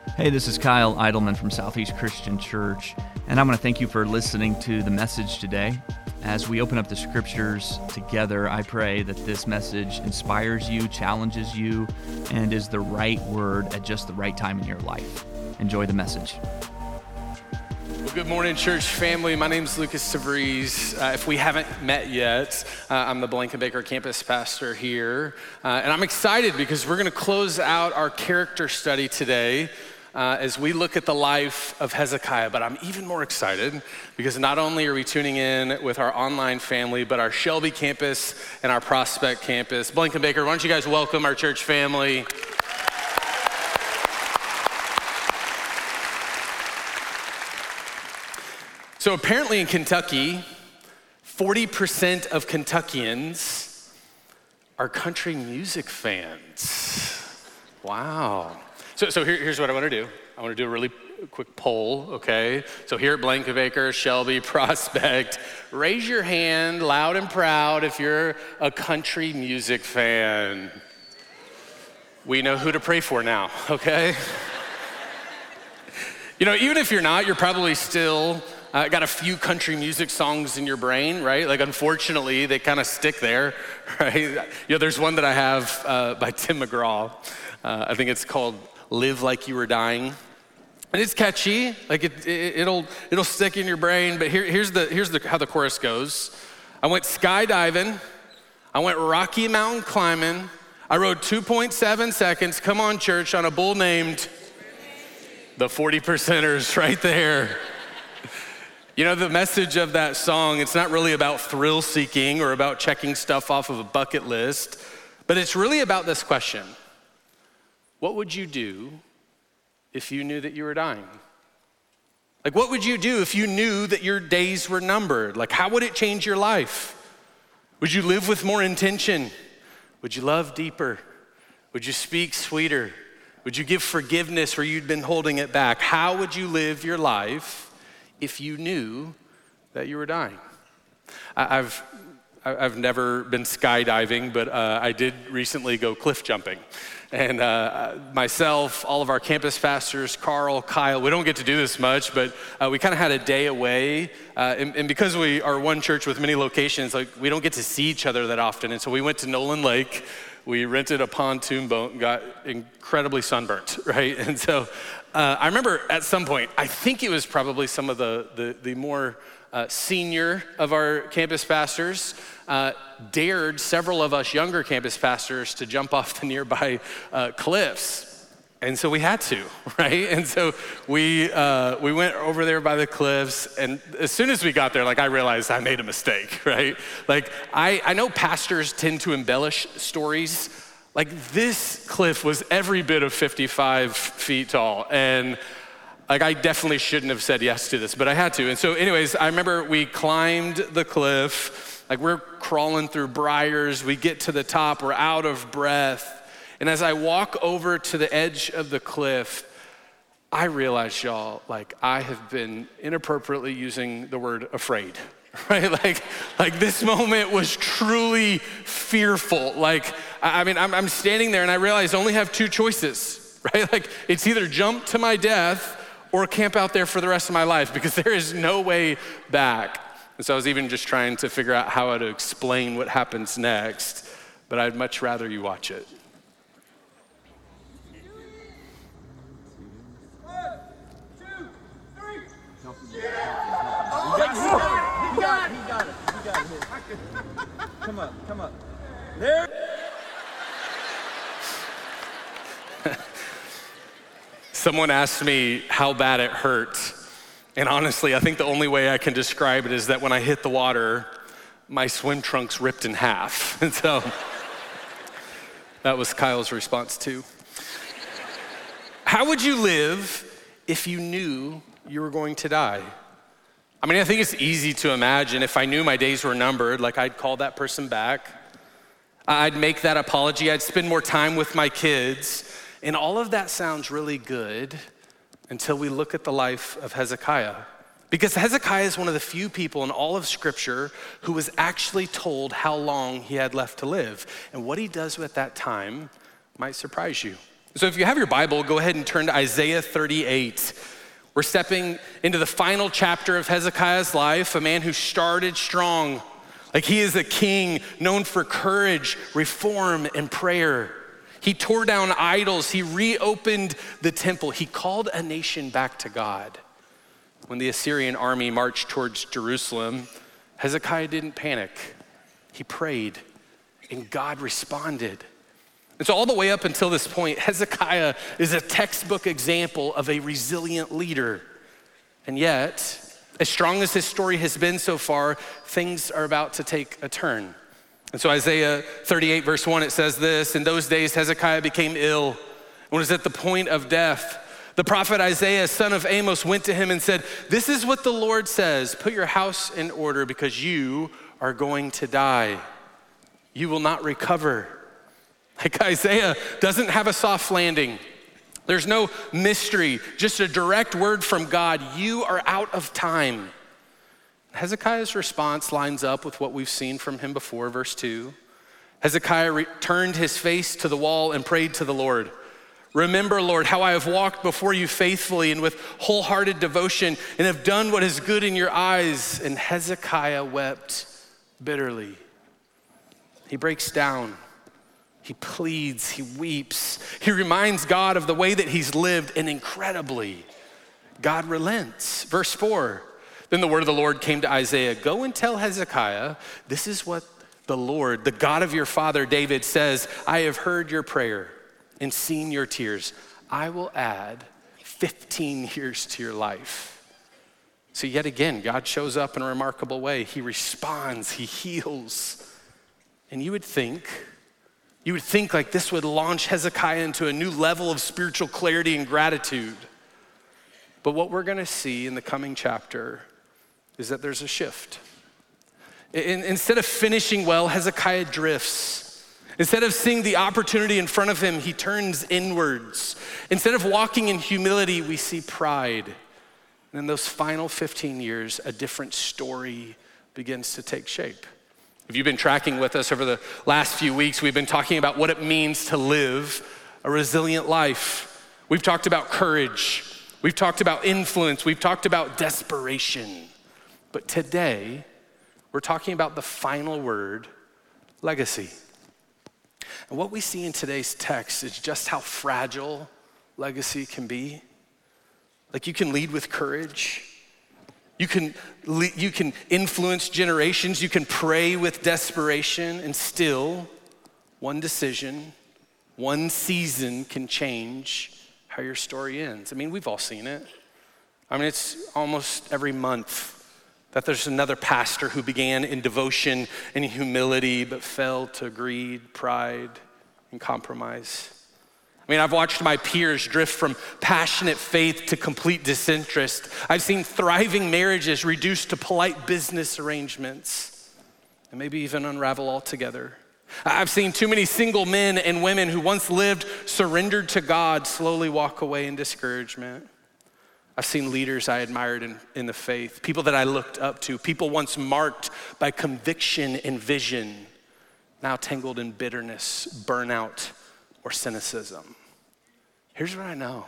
Hey, this is Kyle Eidelman from Southeast Christian Church, and I'm going to thank you for listening to the message today. As we open up the scriptures together, I pray that this message inspires you, challenges you, and is the right word at just the right time in your life. Enjoy the message. Well, good morning, church family. My name's Lucas Tavrees. If we haven't met yet, I'm the Blankenbaker campus pastor here. And I'm excited because we're going to close out our character study today as we look at the life of Hezekiah. But I'm even more excited because not only are we tuning in with our online family, but our Shelby campus and our Prospect campus. Blankenbaker, why don't you guys welcome our church family? So apparently in Kentucky, 40% of Kentuckians are country music fans. Wow. So here's what I want to do. I want to do a really quick poll, okay? So here at Blankenbaker, Shelby, Prospect, raise your hand loud and proud if you're a country music fan. We know who to pray for now, okay? You know, even if you're not, you're probably still got a few country music songs in your brain, right? Like, unfortunately, they kind of stick there, right? You know, there's one that I have by Tim McGraw. I think it's called "Live Like You Were Dying," and it's catchy. Like it'll stick in your brain. But here's how the chorus goes. I went skydiving. I went Rocky Mountain climbing. I rode 2.7 seconds. Come on, church, on a bull named the 40%ers, right there. You know, the message of that song, it's not really about thrill seeking or about checking stuff off of a bucket list, but it's really about this question. What would you do if you knew that you were dying? Like, what would you do if you knew that your days were numbered? Like, how would it change your life? Would you live with more intention? Would you love deeper? Would you speak sweeter? Would you give forgiveness where you'd been holding it back? How would you live your life if you knew that you were dying? I've never been skydiving, but I did recently go cliff jumping. And myself, all of our campus pastors, Carl, Kyle, we don't get to do this much, but we kind of had a day away. And because we are one church with many locations, like, we don't get to see each other that often. And so we went to Nolan Lake. We rented a pontoon boat and got incredibly sunburnt, right? And so I remember at some point, I think it was probably some of the more senior of our campus pastors dared several of us younger campus pastors to jump off the nearby cliffs. And so we had to, right? And so we went over there by the cliffs, and as soon as we got there, like, I realized I made a mistake, right? Like, I know pastors tend to embellish stories. Like, this cliff was every bit of 55 feet tall, and like, I definitely shouldn't have said yes to this, but I had to. And so anyways, I remember we climbed the cliff, like, we're crawling through briars, we get to the top, we're out of breath. And as I walk over to the edge of the cliff, I realize, y'all, like, I have been inappropriately using the word afraid, right? Like this moment was truly fearful. Like, I mean, I'm standing there and I realize I only have two choices, right? Like, it's either jump to my death or camp out there for the rest of my life, because there is no way back. And so I was even just trying to figure out how to explain what happens next, but I'd much rather you watch it. He got it. Come up. There. Someone asked me how bad it hurt. And honestly, I think the only way I can describe it is that when I hit the water, my swim trunks ripped in half. And so that was Kyle's response too. How would you live if you knew you were going to die? I mean, I think it's easy to imagine if I knew my days were numbered, like, I'd call that person back. I'd make that apology. I'd spend more time with my kids. And all of that sounds really good until we look at the life of Hezekiah. Because Hezekiah is one of the few people in all of Scripture who was actually told how long he had left to live. And what he does with that time might surprise you. So if you have your Bible, go ahead and turn to Isaiah 38. We're stepping into the final chapter of Hezekiah's life, a man who started strong. Like he is a king known for courage, reform, and prayer. He tore down idols. He reopened the temple. He called a nation back to God. When the Assyrian army marched towards Jerusalem, Hezekiah didn't panic. He prayed, and God responded. And so all the way up until this point, Hezekiah is a textbook example of a resilient leader. And yet, as strong as his story has been so far, things are about to take a turn. And so Isaiah 38 verse 1, it says this, "In those days Hezekiah became ill and was at the point of death. The prophet Isaiah, son of Amos, went to him and said, 'This is what the Lord says, put your house in order because you are going to die. You will not recover.'" Like Isaiah doesn't have a soft landing. There's no mystery, just a direct word from God. You are out of time. Hezekiah's response lines up with what we've seen from him before, verse 2. Hezekiah turned his face to the wall and prayed to the Lord. "Remember, Lord, how I have walked before you faithfully and with wholehearted devotion and have done what is good in your eyes." And Hezekiah wept bitterly. He breaks down. He pleads, he weeps. He reminds God of the way that he's lived, and incredibly, God relents. Verse 4, "Then the word of the Lord came to Isaiah, 'Go and tell Hezekiah, this is what the Lord, the God of your father David says, I have heard your prayer and seen your tears. I will add 15 years to your life.'" So yet again, God shows up in a remarkable way. He responds, he heals. And you would think like this would launch Hezekiah into a new level of spiritual clarity and gratitude. But what we're gonna see in the coming chapter is that there's a shift. Instead of finishing well, Hezekiah drifts. Instead of seeing the opportunity in front of him, he turns inwards. Instead of walking in humility, we see pride. And in those final 15 years, a different story begins to take shape. If you've been tracking with us over the last few weeks, we've been talking about what it means to live a resilient life. We've talked about courage. We've talked about influence. We've talked about desperation. But today, we're talking about the final word, legacy. And what we see in today's text is just how fragile legacy can be. Like you can lead with courage. You can influence generations. You can pray with desperation, and still one decision, one season can change how your story ends. I mean, we've all seen it. I mean, it's almost every month that there's another pastor who began in devotion and humility, but fell to greed, pride, and compromise. I mean, I've watched my peers drift from passionate faith to complete disinterest. I've seen thriving marriages reduced to polite business arrangements and maybe even unravel altogether. I've seen too many single men and women who once lived surrendered to God slowly walk away in discouragement. I've seen leaders I admired in the faith, people that I looked up to, people once marked by conviction and vision, now tangled in bitterness, burnout, or cynicism. Here's what I know.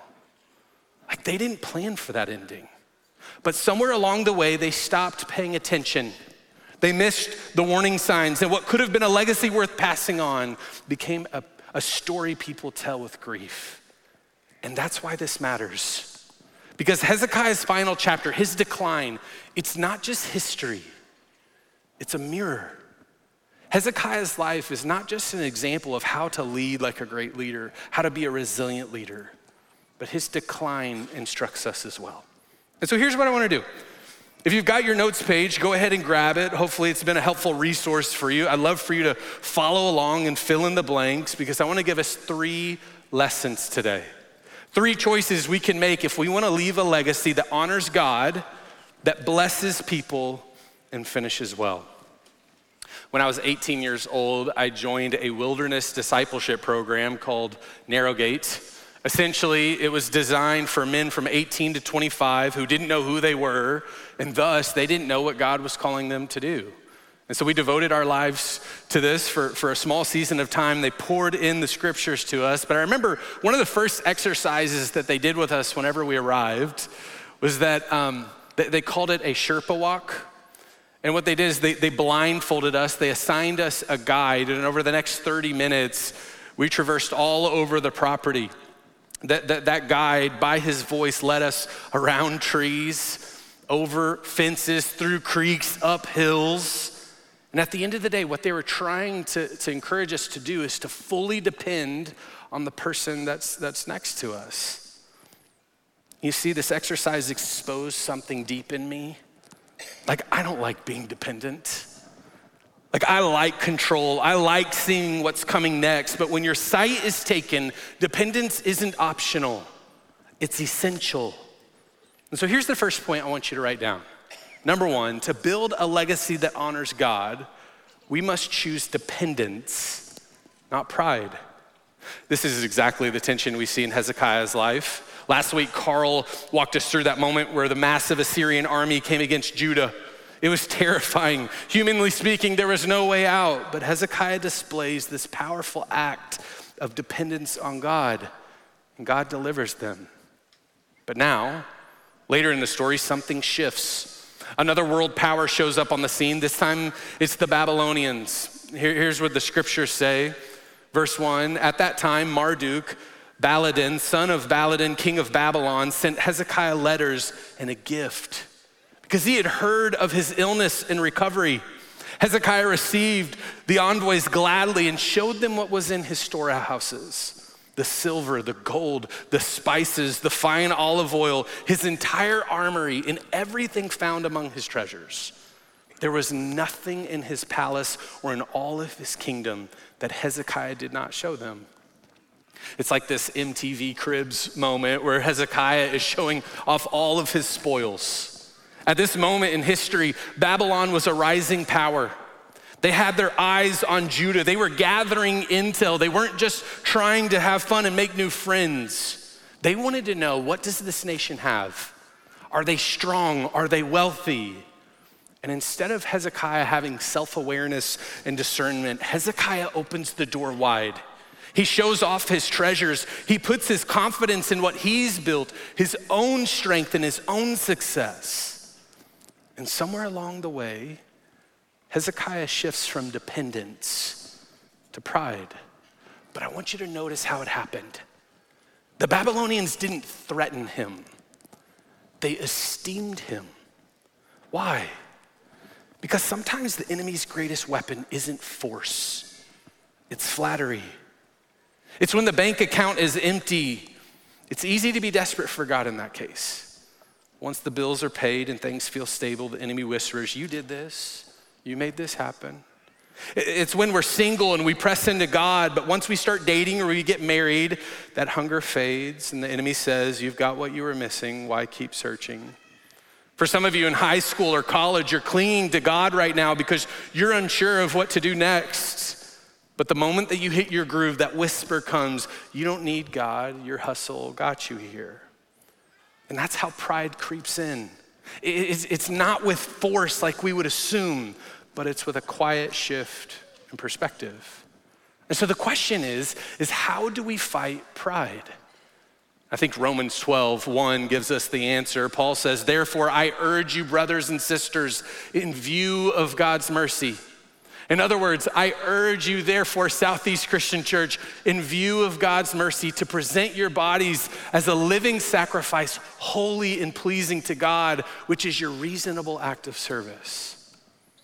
Like they didn't plan for that ending, but somewhere along the way, they stopped paying attention. They missed the warning signs, and what could have been a legacy worth passing on became a story people tell with grief. And that's why this matters. Because Hezekiah's final chapter, his decline, it's not just history, it's a mirror. Hezekiah's life is not just an example of how to lead like a great leader, how to be a resilient leader, but his decline instructs us as well. And so here's what I want to do. If you've got your notes page, go ahead and grab it. Hopefully it's been a helpful resource for you. I'd love for you to follow along and fill in the blanks because I want to give us 3 lessons today. 3 choices we can make if we want to leave a legacy that honors God, that blesses people, and finishes well. When I was 18 years old, I joined a wilderness discipleship program called Narrowgate. Essentially, it was designed for men from 18 to 25 who didn't know who they were, and thus they didn't know what God was calling them to do. And so we devoted our lives to this for a small season of time. They poured in the scriptures to us. But I remember one of the first exercises that they did with us whenever we arrived was that they called it a Sherpa walk. And what they did is they blindfolded us. They assigned us a guide. And over the next 30 minutes, we traversed all over the property. That guide, by his voice, led us around trees, over fences, through creeks, up hills. And at the end of the day, what they were trying to encourage us to do is to fully depend on the person that's next to us. You see, this exercise exposed something deep in me. Like, I don't like being dependent. Like, I like control. I like seeing what's coming next. But when your sight is taken, dependence isn't optional. It's essential. And so here's the first point I want you to write down. Number one, to build a legacy that honors God, we must choose dependence, not pride. This is exactly the tension we see in Hezekiah's life. Last week, Carl walked us through that moment where the massive Assyrian army came against Judah. It was terrifying. Humanly speaking, there was no way out. But Hezekiah displays this powerful act of dependence on God, and God delivers them. But now, later in the story, something shifts. Another world power shows up on the scene. This time, it's the Babylonians. Here's what the scriptures say. Verse 1, at that time, Marduk, Baladan, son of Baladan, king of Babylon, sent Hezekiah letters and a gift because he had heard of his illness and recovery. Hezekiah received the envoys gladly and showed them what was in his storehouses. The silver, the gold, the spices, the fine olive oil, his entire armory, and everything found among his treasures. There was nothing in his palace or in all of his kingdom that Hezekiah did not show them. It's like this MTV Cribs moment where Hezekiah is showing off all of his spoils. At this moment in history, Babylon was a rising power. They had their eyes on Judah. They were gathering intel. They weren't just trying to have fun and make new friends. They wanted to know, what does this nation have? Are they strong? Are they wealthy? And instead of Hezekiah having self-awareness and discernment, Hezekiah opens the door wide. He shows off his treasures. He puts his confidence in what he's built, his own strength and his own success. And somewhere along the way, Hezekiah shifts from dependence to pride. But I want you to notice how it happened. The Babylonians didn't threaten him. They esteemed him. Why? Because sometimes the enemy's greatest weapon isn't force, it's flattery. It's when the bank account is empty. It's easy to be desperate for God in that case. Once the bills are paid and things feel stable, the enemy whispers, you did this. You made this happen. It's when we're single and we press into God, but once we start dating or we get married, that hunger fades and the enemy says, you've got what you were missing, why keep searching? For some of you in high school or college, you're clinging to God right now because you're unsure of what to do next. But the moment that you hit your groove, that whisper comes, you don't need God, your hustle got you here. And that's how pride creeps in. It's not with force like we would assume, but it's with a quiet shift in perspective. And so the question is how do we fight pride? I think Romans 12:1 gives us the answer. Paul says, therefore, I urge you, brothers and sisters, in view of God's mercy. In other words, I urge you, therefore, Southeast Christian Church, in view of God's mercy, to present your bodies as a living sacrifice, holy and pleasing to God, which is your reasonable act of service.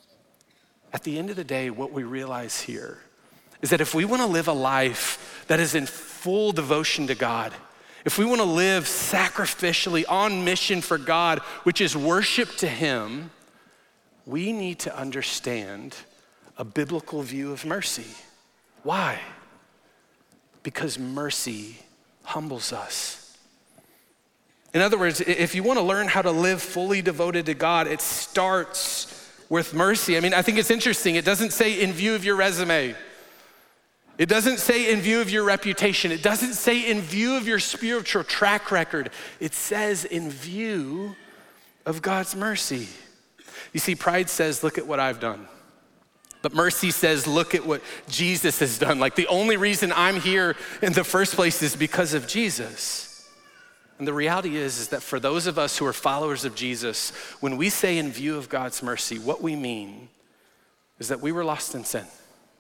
At the end of the day, what we realize here is that if we want to live a life that is in full devotion to God, if we want to live sacrificially on mission for God, which is worship to Him, we need to understand a biblical view of mercy. Why? Because mercy humbles us. In other words, if you want to learn how to live fully devoted to God, it starts with mercy. I mean, I think it's interesting. It doesn't say in view of your resume. It doesn't say in view of your reputation. It doesn't say in view of your spiritual track record. It says in view of God's mercy. You see, pride says, look at what I've done. But mercy says, look at what Jesus has done. Like the only reason I'm here in the first place is because of Jesus. And the reality is that for those of us who are followers of Jesus, when we say in view of God's mercy, what we mean is that we were lost in sin.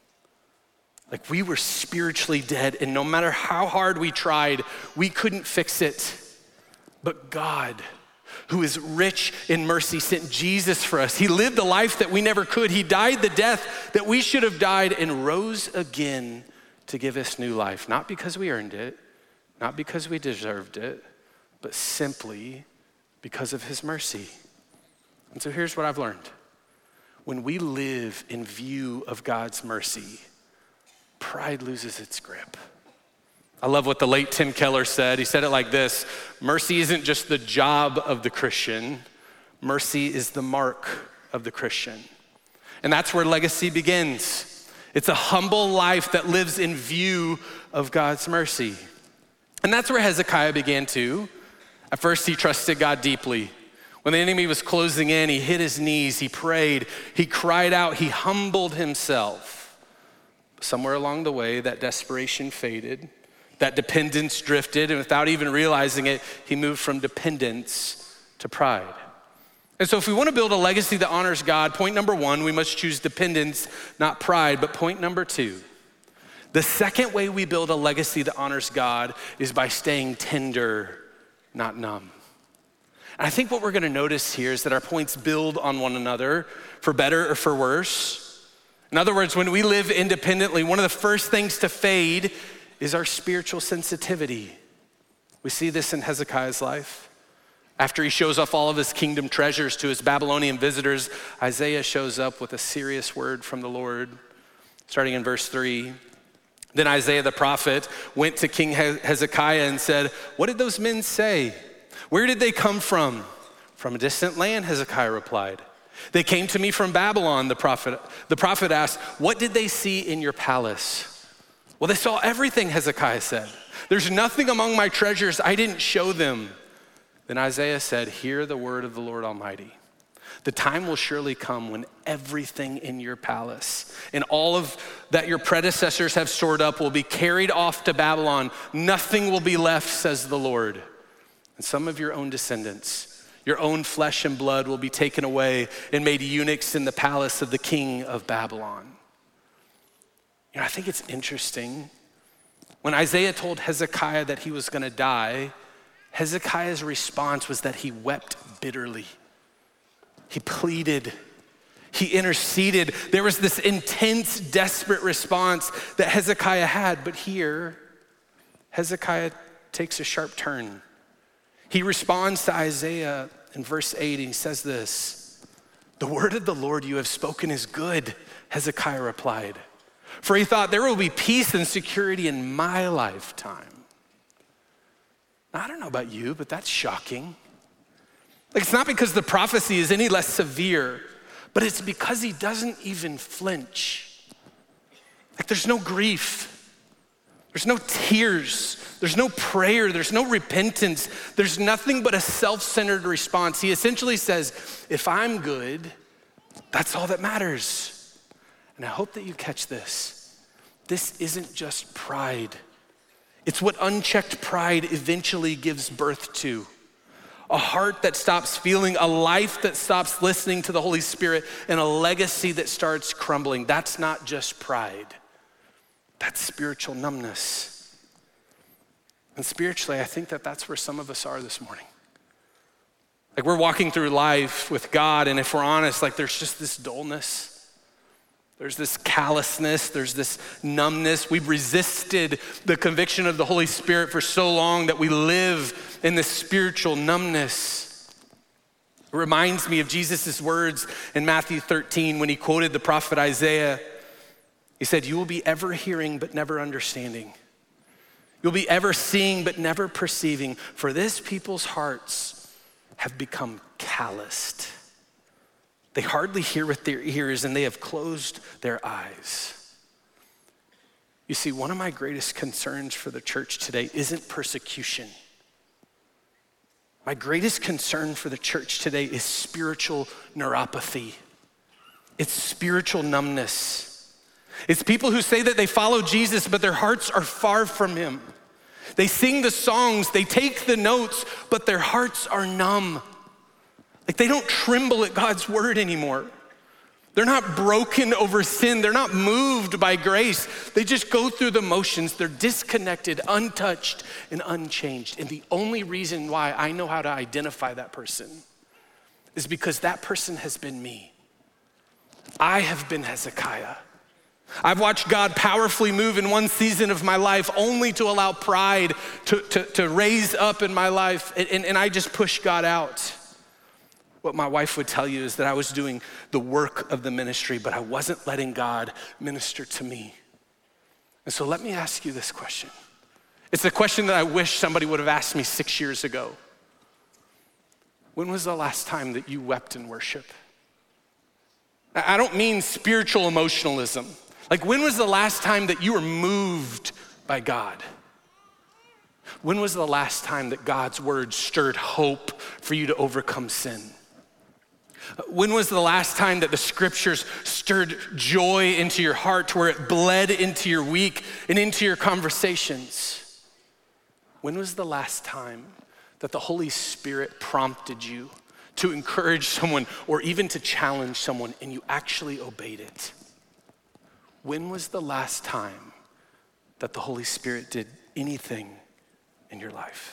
Like we were spiritually dead, and no matter how hard we tried, we couldn't fix it. But God, who is rich in mercy, sent Jesus for us. He lived a life that we never could. He died the death that we should have died and rose again to give us new life. Not because we earned it, not because we deserved it, but simply because of his mercy. And so here's what I've learned. When we live in view of God's mercy, pride loses its grip. I love what the late Tim Keller said. He said it like this: mercy isn't just the job of the Christian, mercy is the mark of the Christian. And that's where legacy begins. It's a humble life that lives in view of God's mercy. And that's where Hezekiah began too. At first, he trusted God deeply. When the enemy was closing in, he hit his knees, he prayed, he cried out, he humbled himself. Somewhere along the way, that desperation faded, that dependence drifted, and without even realizing it, he moved from dependence to pride. And so if we want to build a legacy that honors God, point number one, we must choose dependence, not pride. But point number two, the second way we build a legacy that honors God is by staying tender, not numb. And I think what we're gonna notice here is that our points build on one another for better or for worse. In other words, when we live independently, one of the first things to fade is our spiritual sensitivity. We see this in Hezekiah's life. After he shows off all of his kingdom treasures to his Babylonian visitors, Isaiah shows up with a serious word from the Lord. Starting in verse 3, then Isaiah the prophet went to King Hezekiah and said, "What did those men say? Where did they come from?" "From a distant land," Hezekiah replied. "They came to me from Babylon," the prophet asked. "What did they see in your palace?" "Well, they saw everything," Hezekiah said. "There's nothing among my treasures I didn't show them." Then Isaiah said, "Hear the word of the Lord Almighty. The time will surely come when everything in your palace and all of that your predecessors have stored up will be carried off to Babylon. Nothing will be left, says the Lord. And some of your own descendants, your own flesh and blood, will be taken away and made eunuchs in the palace of the king of Babylon." You know, I think it's interesting. When Isaiah told Hezekiah that he was gonna die, Hezekiah's response was that he wept bitterly. He pleaded, he interceded. There was this intense, desperate response that Hezekiah had. But here, Hezekiah takes a sharp turn. He responds to Isaiah in verse 8, and he says this: "The word of the Lord you have spoken is good," Hezekiah replied. "For he thought there will be peace and security in my lifetime." Now, I don't know about you, but that's shocking. Like, it's not because the prophecy is any less severe, but it's because he doesn't even flinch. Like, there's no grief, there's no tears, there's no prayer, there's no repentance, there's nothing but a self-centered response. He essentially says, if I'm good, that's all that matters. And I hope that you catch this. This isn't just pride. It's what unchecked pride eventually gives birth to. A heart that stops feeling, a life that stops listening to the Holy Spirit, and a legacy that starts crumbling. That's not just pride. That's spiritual numbness. And spiritually, I think that that's where some of us are this morning. Like, we're walking through life with God, and if we're honest, like, there's just this dullness. There's this callousness, there's this numbness. We've resisted the conviction of the Holy Spirit for so long that we live in this spiritual numbness. It reminds me of Jesus' words in Matthew 13 when he quoted the prophet Isaiah. He said, "You will be ever hearing but never understanding. You'll be ever seeing but never perceiving, for this people's hearts have become calloused. They hardly hear with their ears, and they have closed their eyes." You see, one of my greatest concerns for the church today isn't persecution. My greatest concern for the church today is spiritual neuropathy. It's spiritual numbness. It's people who say that they follow Jesus, but their hearts are far from him. They sing the songs, they take the notes, but their hearts are numb. Like they don't tremble at God's word anymore. They're not broken over sin. They're not moved by grace. They just go through the motions. They're disconnected, untouched, and unchanged. And the only reason why I know how to identify that person is because that person has been me. I have been Hezekiah. I've watched God powerfully move in one season of my life only to allow pride to raise up in my life, and I just push God out. What my wife would tell you is that I was doing the work of the ministry, but I wasn't letting God minister to me. And so let me ask you this question. It's a question that I wish somebody would have asked me 6 years ago. When was the last time that you wept in worship? I don't mean spiritual emotionalism. Like, when was the last time that you were moved by God? When was the last time that God's word stirred hope for you to overcome sin? When was the last time that the scriptures stirred joy into your heart to where it bled into your week and into your conversations? When was the last time that the Holy Spirit prompted you to encourage someone or even to challenge someone and you actually obeyed it? When was the last time that the Holy Spirit did anything in your life?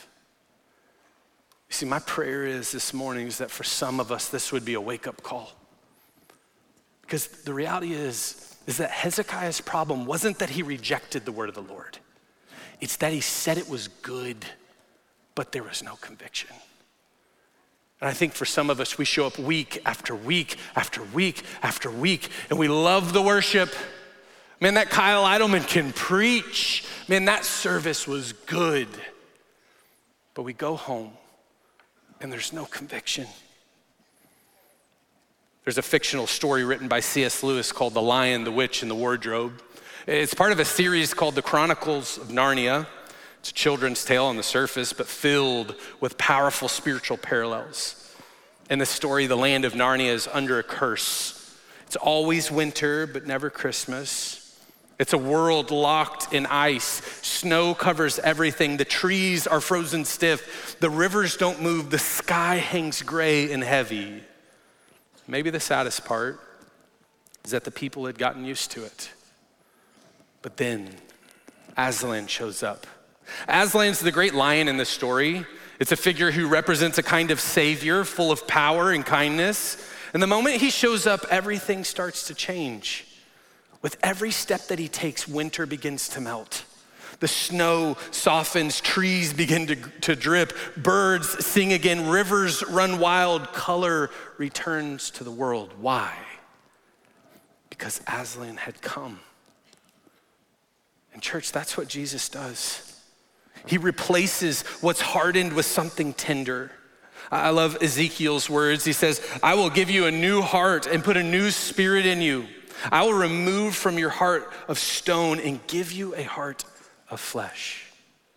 You see, my prayer is this morning is that for some of us, this would be a wake-up call. Because the reality is that Hezekiah's problem wasn't that he rejected the word of the Lord. It's that he said it was good, but there was no conviction. And I think for some of us, we show up week after week after week after week, and we love the worship. Man, that Kyle Idleman can preach. Man, that service was good. But we go home, and there's no conviction. There's a fictional story written by C.S. Lewis called The Lion, the Witch, and the Wardrobe. It's part of a series called The Chronicles of Narnia. It's a children's tale on the surface, but filled with powerful spiritual parallels. In the story, the land of Narnia is under a curse. It's always winter, but never Christmas. It's a world locked in ice. Snow covers everything. The trees are frozen stiff. The rivers don't move. The sky hangs gray and heavy. Maybe the saddest part is that the people had gotten used to it. But then Aslan shows up. Aslan's the great lion in this story. It's a figure who represents a kind of savior full of power and kindness. And the moment he shows up, everything starts to change. With every step that he takes, winter begins to melt. The snow softens, trees begin to drip, birds sing again, rivers run wild, color returns to the world. Why? Because Aslan had come. And church, that's what Jesus does. He replaces what's hardened with something tender. I love Ezekiel's words. He says, I will give you a new heart and put a new spirit in you. I will remove from your heart of stone and give you a heart of flesh.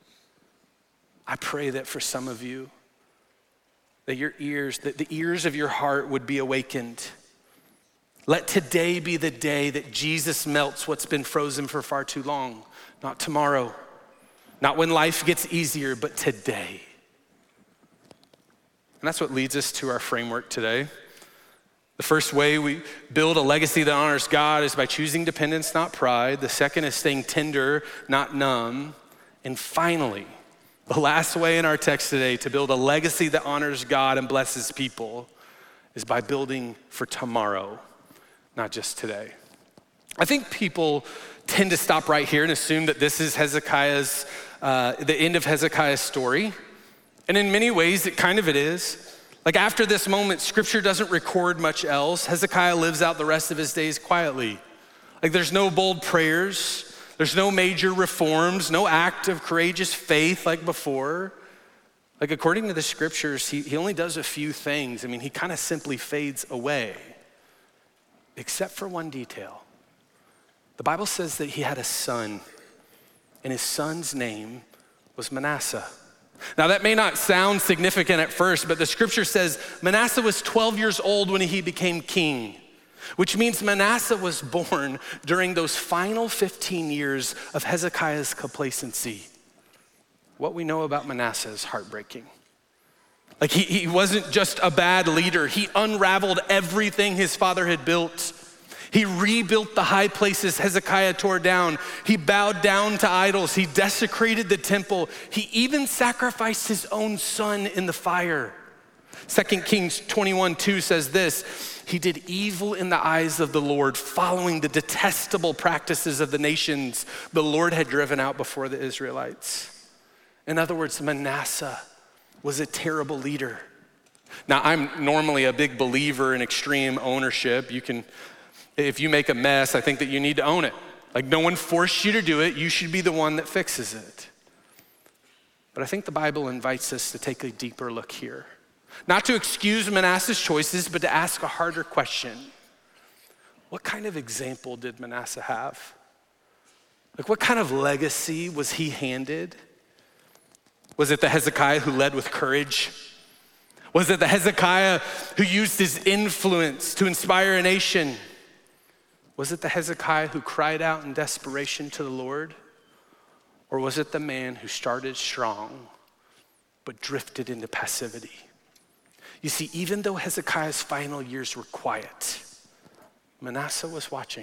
I pray that for some of you, that the ears of your heart would be awakened. Let today be the day that Jesus melts what's been frozen for far too long. Not tomorrow, not when life gets easier, but today. And that's what leads us to our framework today. The first way we build a legacy that honors God is by choosing dependence, not pride. The second is staying tender, not numb. And finally, the last way in our text today to build a legacy that honors God and blesses people is by building for tomorrow, not just today. I think people tend to stop right here and assume that this is Hezekiah's, the end of Hezekiah's story. And in many ways, it is. Like after this moment, scripture doesn't record much else. Hezekiah lives out the rest of his days quietly. Like there's no bold prayers. There's no major reforms, no act of courageous faith like before. Like according to the scriptures, he only does a few things. I mean, he kind of simply fades away, except for one detail. The Bible says that he had a son, and his son's name was Manasseh. Now that may not sound significant at first, but the scripture says Manasseh was 12 years old when he became king. which means Manasseh was born during those final 15 years of Hezekiah's complacency. What we know about Manasseh is heartbreaking. Like he wasn't just a bad leader. He unraveled everything his father had built. He rebuilt the high places Hezekiah tore down. He bowed down to idols. He desecrated the temple. He even sacrificed his own son in the fire. 2 Kings 21:2 says this, he did evil in the eyes of the Lord, following the detestable practices of the nations the Lord had driven out before the Israelites. In other words, Manasseh was a terrible leader. Now, I'm normally a big believer in extreme ownership. If you make a mess, I think that you need to own it. Like no one forced you to do it. You should be the one that fixes it. But I think the Bible invites us to take a deeper look here. Not to excuse Manasseh's choices, but to ask a harder question. What kind of example did Manasseh have? Like what kind of legacy was he handed? Was it the Hezekiah who led with courage? Was it the Hezekiah who used his influence to inspire a nation? Was it the Hezekiah who cried out in desperation to the Lord? Or was it the man who started strong but drifted into passivity? You see, even though Hezekiah's final years were quiet, Manasseh was watching.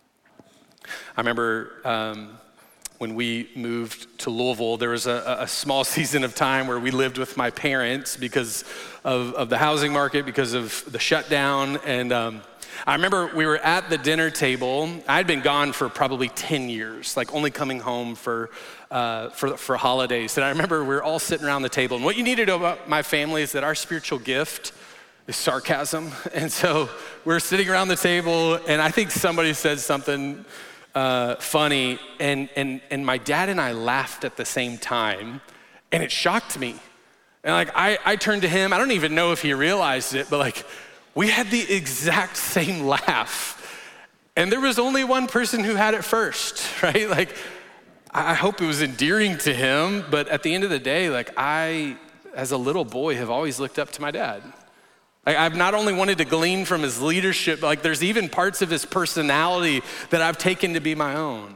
I remember when we moved to Louisville, there was a small season of time where we lived with my parents because of the housing market, because of the shutdown. And I remember we were at the dinner table. I'd been gone for probably 10 years, like only coming home for holidays. And I remember we were all sitting around the table. And what you need to know about my family is that our spiritual gift is sarcasm. And so we're sitting around the table, and I think somebody said something funny, and my dad and I laughed at the same time, and it shocked me. And like I turned to him, I don't even know if he realized it, but like we had the exact same laugh. And there was only one person who had it first, right? Like I hope it was endearing to him, but at the end of the day, like I, as a little boy, have always looked up to my dad. Like I've not only wanted to glean from his leadership, but like there's even parts of his personality that I've taken to be my own.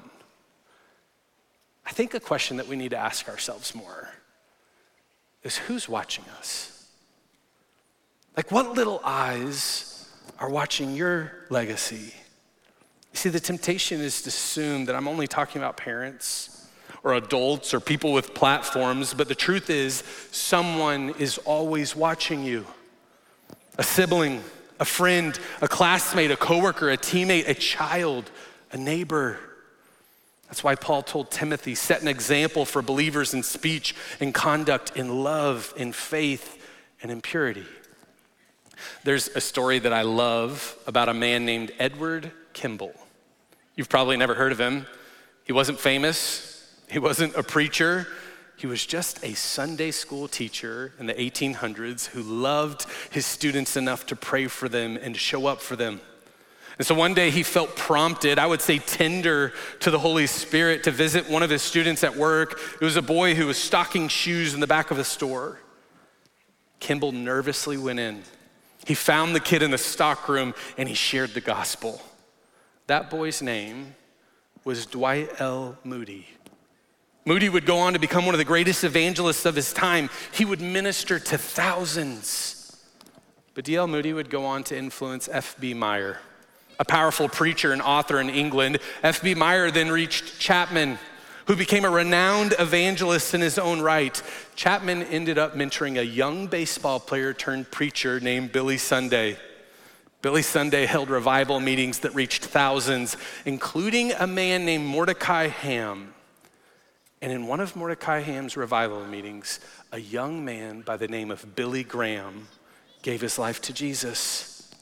I think a question that we need to ask ourselves more is who's watching us? Like what little eyes are watching your legacy? You see, the temptation is to assume that I'm only talking about parents or adults or people with platforms, but the truth is someone is always watching you. A sibling, a friend, a classmate, a coworker, a teammate, a child, a neighbor. That's why Paul told Timothy, set an example for believers in speech and conduct, in love, in faith, and in purity. There's a story that I love about a man named Edward Kimball. You've probably never heard of him. He wasn't famous. He wasn't a preacher. He was just a Sunday school teacher in the 1800s who loved his students enough to pray for them and to show up for them. And so one day he felt prompted, I would say tender to the Holy Spirit, to visit one of his students at work. It was a boy who was stocking shoes in the back of a store. Kimball nervously went in. He found the kid in the stock room and he shared the gospel. That boy's name was Dwight L. Moody. Moody would go on to become one of the greatest evangelists of his time. He would minister to thousands. But D.L. Moody would go on to influence F.B. Meyer, a powerful preacher and author in England. F.B. Meyer then reached Chapman, who became a renowned evangelist in his own right. Chapman ended up mentoring a young baseball player turned preacher named Billy Sunday. Billy Sunday held revival meetings that reached thousands, including a man named Mordecai Ham. And in one of Mordecai Ham's revival meetings, a young man by the name of Billy Graham gave his life to Jesus.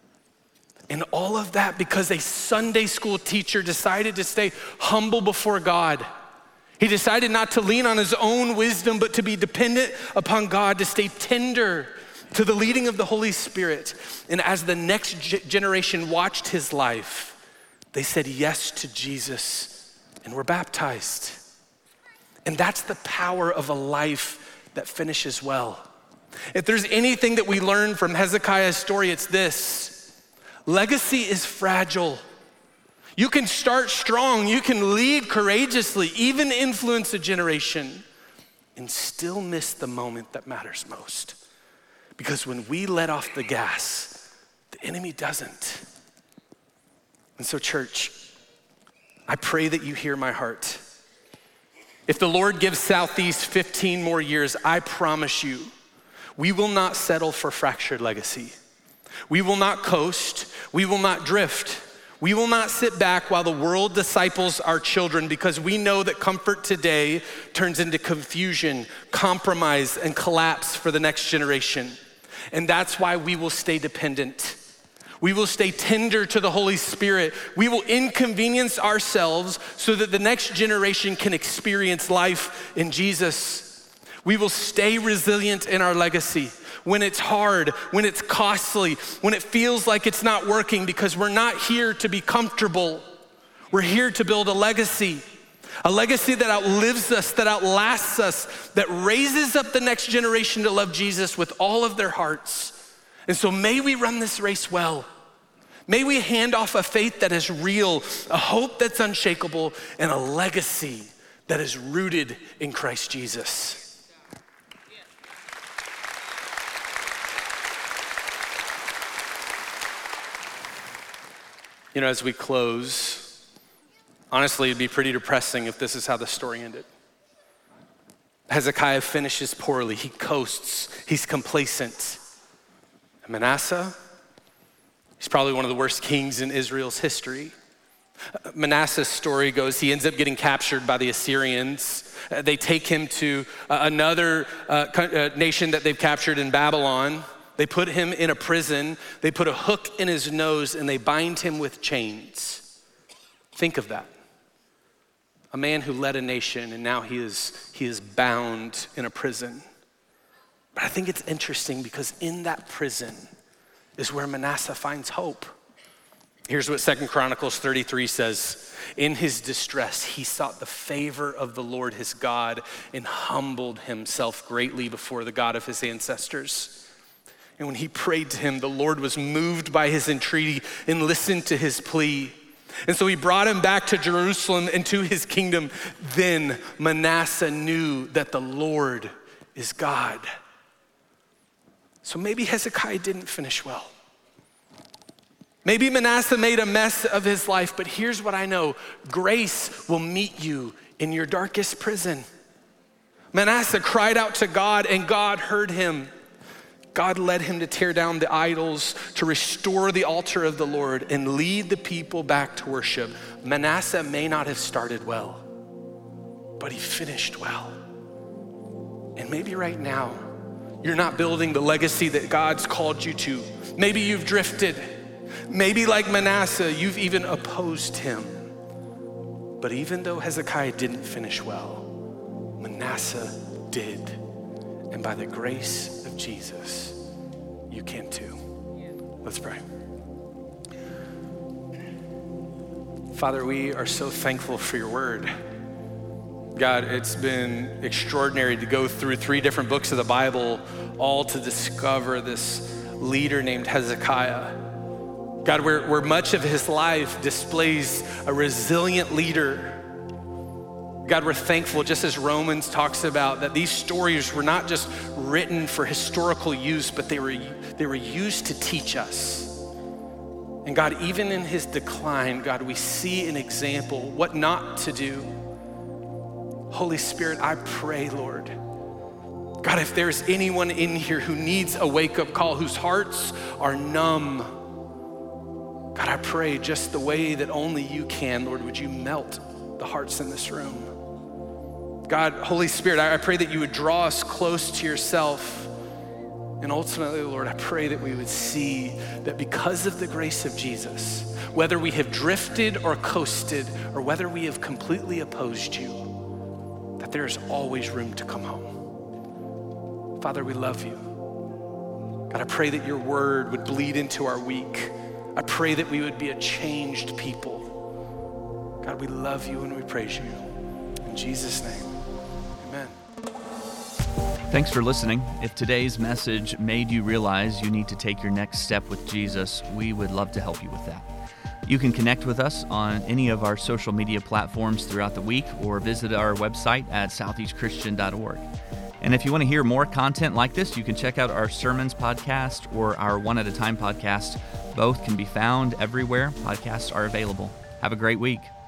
And all of that because a Sunday school teacher decided to stay humble before God. He decided not to lean on his own wisdom, but to be dependent upon God, to stay tender to the leading of the Holy Spirit. And as the next generation watched his life, they said yes to Jesus and were baptized. And that's the power of a life that finishes well. If there's anything that we learn from Hezekiah's story, it's this. Legacy is fragile. You can start strong, you can lead courageously, even influence a generation, and still miss the moment that matters most. Because when we let off the gas, the enemy doesn't. And so, church, I pray that you hear my heart. If the Lord gives Southeast 15 more years, I promise you, we will not settle for fractured legacy. We will not coast. We will not drift. We will not sit back while the world disciples our children, because we know that comfort today turns into confusion, compromise, and collapse for the next generation. And that's why we will stay dependent. We will stay tender to the Holy Spirit. We will inconvenience ourselves so that the next generation can experience life in Jesus. We will stay resilient in our legacy when it's hard, when it's costly, when it feels like it's not working, because we're not here to be comfortable. We're here to build a legacy that outlives us, that outlasts us, that raises up the next generation to love Jesus with all of their hearts. And so may we run this race well. May we hand off a faith that is real, a hope that's unshakable, and a legacy that is rooted in Christ Jesus. You know, as we close, honestly, it'd be pretty depressing if this is how the story ended. Hezekiah finishes poorly. He coasts. He's complacent. And Manasseh, he's probably one of the worst kings in Israel's history. Manasseh's story goes, he ends up getting captured by the Assyrians. They take him to another nation that they've captured in Babylon. They put him in a prison, they put a hook in his nose, and they bind him with chains. Think of that. A man who led a nation, and now he is bound in a prison. But I think it's interesting because in that prison is where Manasseh finds hope. Here's what 2 Chronicles 33 says. In his distress, he sought the favor of the Lord his God and humbled himself greatly before the God of his ancestors. And when he prayed to him, the Lord was moved by his entreaty and listened to his plea. And so he brought him back to Jerusalem and to his kingdom. Then Manasseh knew that the Lord is God. So maybe Hezekiah didn't finish well. Maybe Manasseh made a mess of his life, but here's what I know. Grace will meet you in your darkest prison. Manasseh cried out to God and God heard him. God led him to tear down the idols, to restore the altar of the Lord, and lead the people back to worship. Manasseh may not have started well, but he finished well. And maybe right now, you're not building the legacy that God's called you to. Maybe you've drifted. Maybe like Manasseh, you've even opposed him. But even though Hezekiah didn't finish well, Manasseh did. And by the grace of Jesus, you can too. Let's pray. Father, we are so thankful for your word. God, it's been extraordinary to go through 3 different books of the Bible, all to discover this leader named Hezekiah. God, where much of his life displays a resilient leader. God, we're thankful, just as Romans talks about, that these stories were not just written for historical use, but they were used to teach us. And God, even in his decline, God, we see an example, what not to do. Holy Spirit, I pray, Lord, God, if there's anyone in here who needs a wake-up call, whose hearts are numb, God, I pray just the way that only you can, Lord, would you melt the hearts in this room. God, Holy Spirit, I pray that you would draw us close to yourself. And ultimately, Lord, I pray that we would see that because of the grace of Jesus, whether we have drifted or coasted, or whether we have completely opposed you, that there is always room to come home. Father, we love you. God, I pray that your word would bleed into our week. I pray that we would be a changed people. God, we love you and we praise you. In Jesus' name, amen. Thanks for listening. If today's message made you realize you need to take your next step with Jesus, we would love to help you with that. You can connect with us on any of our social media platforms throughout the week or visit our website at southeastchristian.org. And if you want to hear more content like this, you can check out our Sermons podcast or our One at a Time podcast. Both can be found everywhere podcasts are available. Have a great week.